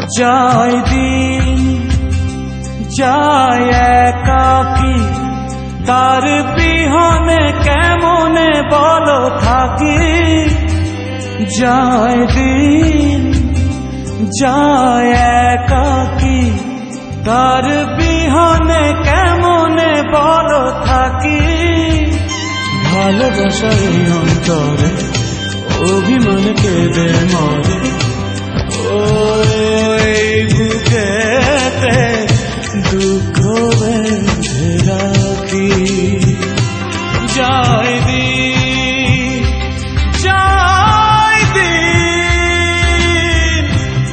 যায় দিন যায় একাকী, তার বিহনে কেমনে বলো থাকি। যায় দিন যায় একাকী, তার বিহনে কেমনে বলো থাকি। ভালোবাসার অন্তরে অভিমান কেঁদে মরে, ওই বুকেতে দুঃখ বেঁধে রাখি। যায় দিন যায় দিন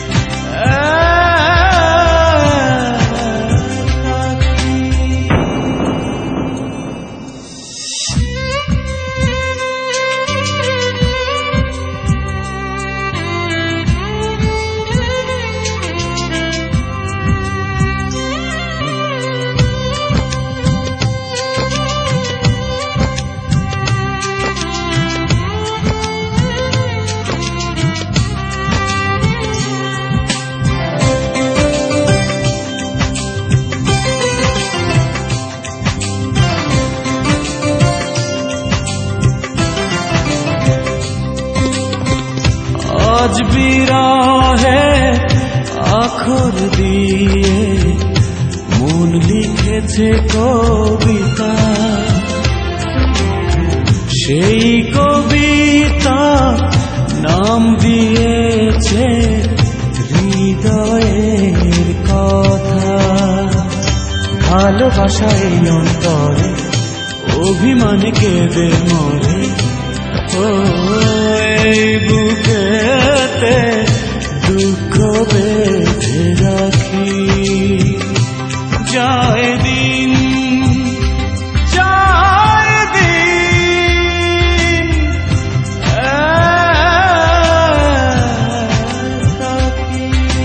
আজ বিরহে আখর দিয়ে মন লিখেছে কবিতা। সেই কবিতা নাম দিয়েছে হৃদয়ের কথা। ভালোবাসায় অন্তরে অভিমান কেঁদে মরে, এই বুকেতে দুঃখ বেঁধে রাখি। যায় দিন যায় দিন একাকী।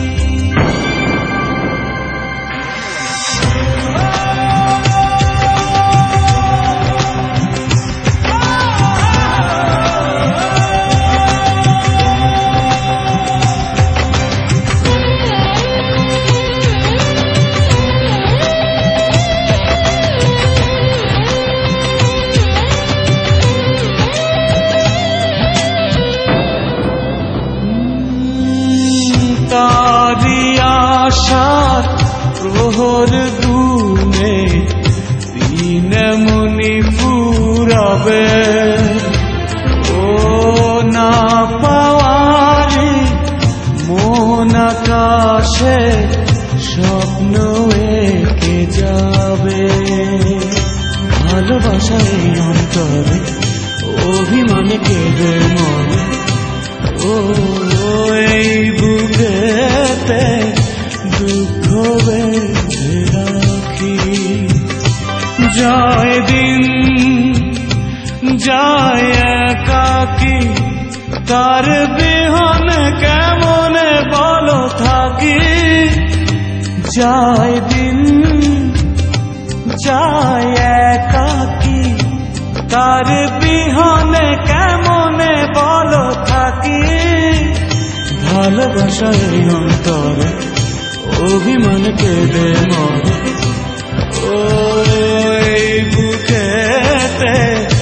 তারি আশার প্রহর গুনে দিন মুনি ফুরাবে, ও না পাওয়ারি মন আকাশে স্বপ্ন এঁকে যাবে। ভালোবাসায় অন্তরে অভিমান কেঁদে মরে, ও এই বুকেতে দুঃখ বেঁধে রাখি। যায় দিন যায় একাকী, তার বিহনে কেমনে বলো থাকি। যায় দিন যায় একাকী, তার বিহনে কেমনে বলো থাকি। ভালোবাসার অন্তরে অভিমান কেঁদে মরে, ওই বুকেতে